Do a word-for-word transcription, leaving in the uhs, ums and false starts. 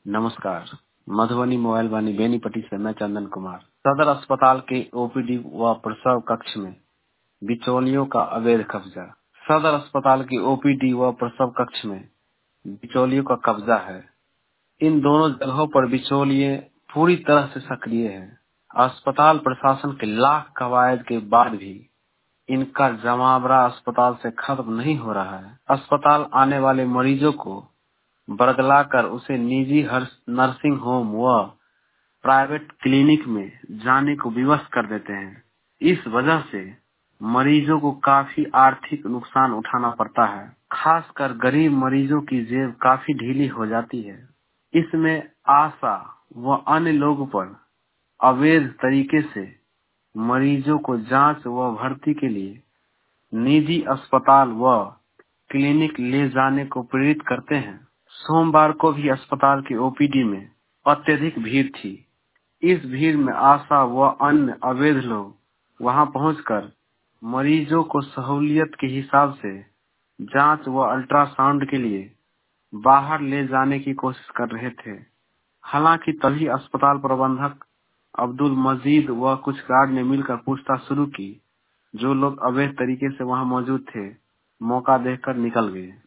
नमस्कार। मधुबनी मोबाइल वाणी बेनीपट्टी से मैं चंदन कुमार। सदर अस्पताल के ओपीडी व प्रसव कक्ष में बिचौलियों का अवैध कब्जा। सदर अस्पताल की ओपीडी व प्रसव कक्ष में बिचौलियों का कब्जा है। इन दोनों जगहों पर बिचौलिए पूरी तरह से सक्रिय हैं। अस्पताल प्रशासन के लाख कवायद के बाद भी इनका जमावड़ा अस्पताल से खत्म नहीं हो रहा है। अस्पताल आने वाले मरीजों को बरगलाकर उसे निजी नर्सिंग होम व प्राइवेट क्लिनिक में जाने को विवश कर देते हैं। इस वजह से मरीजों को काफी आर्थिक नुकसान उठाना पड़ता है। खासकर गरीब मरीजों की जेब काफी ढीली हो जाती है। इसमें आशा व अन्य लोगों पर अवैध तरीके से मरीजों को जांच व भर्ती के लिए निजी अस्पताल व क्लिनिक ले जाने को प्रेरित करते हैं। सोमवार को भी अस्पताल की ओपीडी में अत्यधिक भीड़ थी। इस भीड़ में आशा व अन्य अवैध लोग वहां पहुंचकर मरीजों को सहूलियत के हिसाब से जांच व अल्ट्रासाउंड के लिए बाहर ले जाने की कोशिश कर रहे थे। हालांकि तभी अस्पताल प्रबंधक अब्दुल मजीद व कुछ गार्ड ने मिलकर पूछताछ शुरू की। जो लोग अवैध तरीके से वहां मौजूद थे मौका देखकर निकल गए।